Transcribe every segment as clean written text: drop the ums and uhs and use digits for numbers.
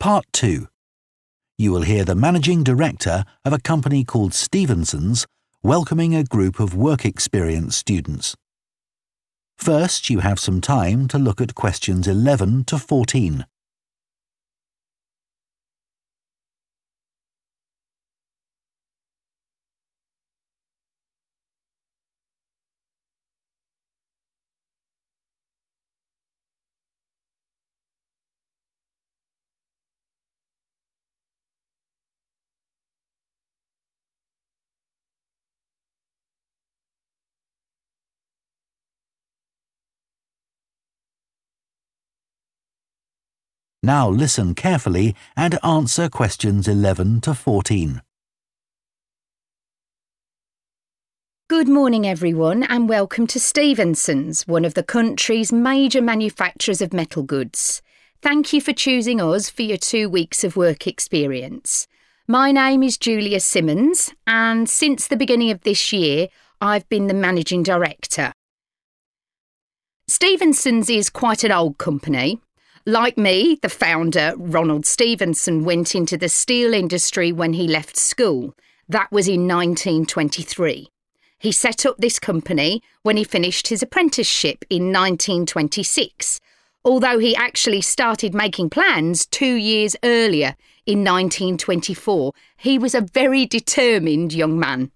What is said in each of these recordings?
Part 2. You will hear the managing director of a company called Stevenson's welcoming a group of work experience students. First, you have some time to look at questions 11 to 14. Now listen carefully and answer questions 11 to 14. Good morning everyone and welcome to Stevenson's, one of the country's major manufacturers of metal goods. Thank you for choosing us for your 2 weeks of work experience. My name is Julia Simmons and since the beginning of this year I've been the managing director. Stevenson's is quite an old company. Like me, the founder, Ronald Stevenson, went into the steel industry when he left school. That was in 1923. He set up this company when he finished his apprenticeship in 1926, although he actually started making plans 2 years earlier in 1924. He was a very determined young man.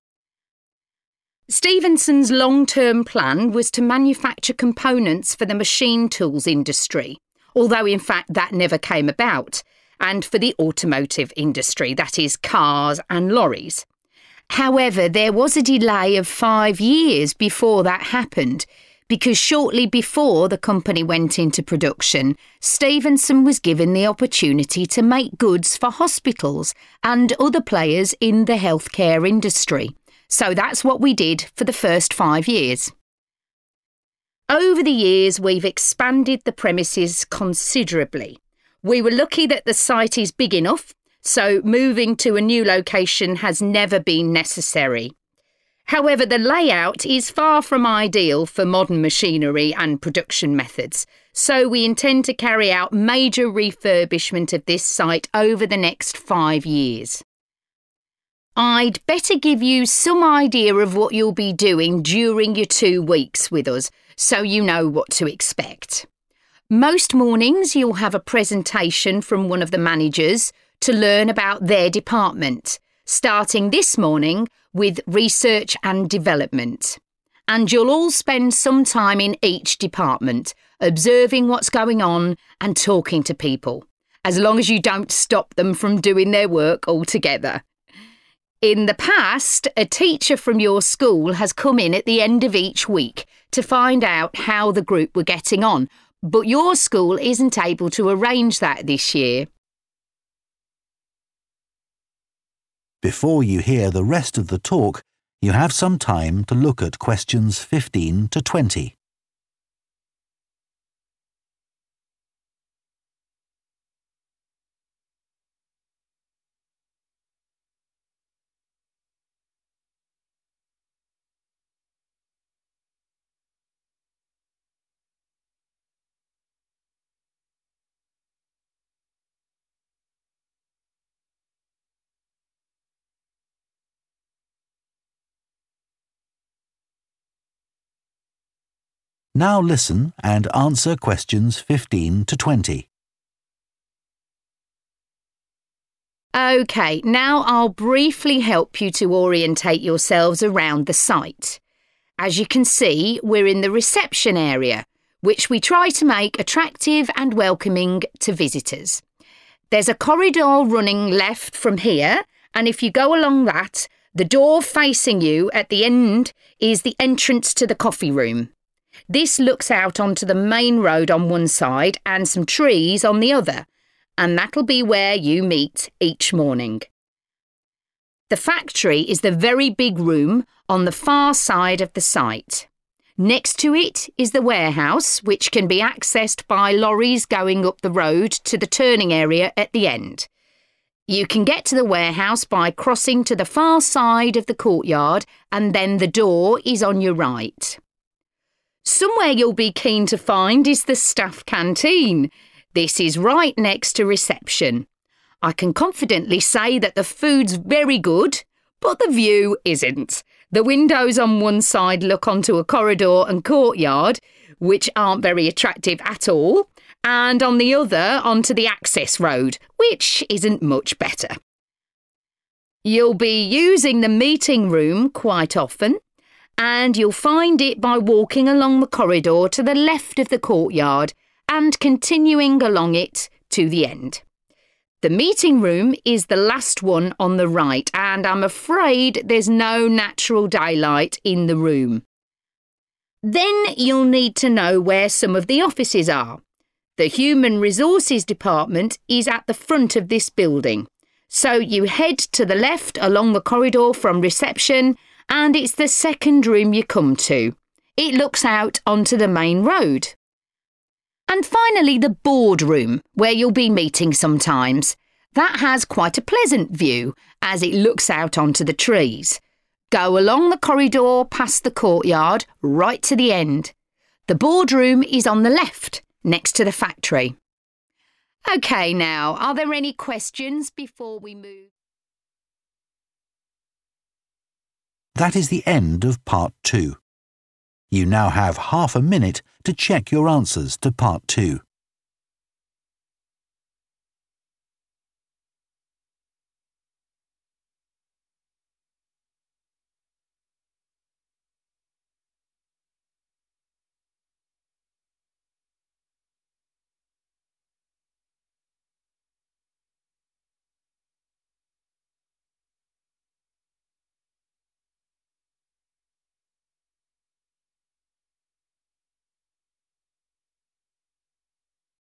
Stevenson's long-term plan was to manufacture components for the machine tools industry, although in fact that never came about, and for the automotive industry, that is cars and lorries. However, there was a delay of 5 years before that happened, because shortly before the company went into production, Stevenson was given the opportunity to make goods for hospitals and other players in the healthcare industry. So that's what we did for the first 5 years. Over the years, we've expanded the premises considerably. We were lucky that the site is big enough, so moving to a new location has never been necessary. However, the layout is far from ideal for modern machinery and production methods, so we intend to carry out major refurbishment of this site over the next 5 years. I'd better give you some idea of what you'll be doing during your 2 weeks with us, so you know what to expect. Most mornings you'll have a presentation from one of the managers to learn about their department, starting this morning with research and development. And you'll all spend some time in each department, observing what's going on and talking to people, as long as you don't stop them from doing their work altogether. In the past, a teacher from your school has come in at the end of each week to find out how the group were getting on, but your school isn't able to arrange that this year. Before you hear the rest of the talk, you have some time to look at questions 15 to 20. Now listen and answer questions 15 to 20. OK, now I'll briefly help you to orientate yourselves around the site. As you can see, we're in the reception area, which we try to make attractive and welcoming to visitors. There's a corridor running left from here, and if you go along that, the door facing you at the end is the entrance to the coffee room. This looks out onto the main road on one side and some trees on the other, and that'll be where you meet each morning. The factory is the very big room on the far side of the site. Next to it is the warehouse, which can be accessed by lorries going up the road to the turning area at the end. You can get to the warehouse by crossing to the far side of the courtyard, and then the door is on your right. Somewhere you'll be keen to find is the staff canteen. This is right next to reception. I can confidently say that the food's very good, but the view isn't. The windows on one side look onto a corridor and courtyard, which aren't very attractive at all, and on the other onto the access road, which isn't much better. You'll be using the meeting room quite often, and you'll find it by walking along the corridor to the left of the courtyard and continuing along it to the end. The meeting room is the last one on the right, and I'm afraid there's no natural daylight in the room. Then you'll need to know where some of the offices are. The Human Resources Department is at the front of this building. So you head to the left along the corridor from reception, and it's the second room you come to. It looks out onto the main road. And finally, the boardroom, where you'll be meeting sometimes. That has quite a pleasant view, as it looks out onto the trees. Go along the corridor past the courtyard, right to the end. The boardroom is on the left, next to the factory. OK, now, are there any questions before we move? That is the end of Part 2. You now have half a minute to check your answers to Part 2.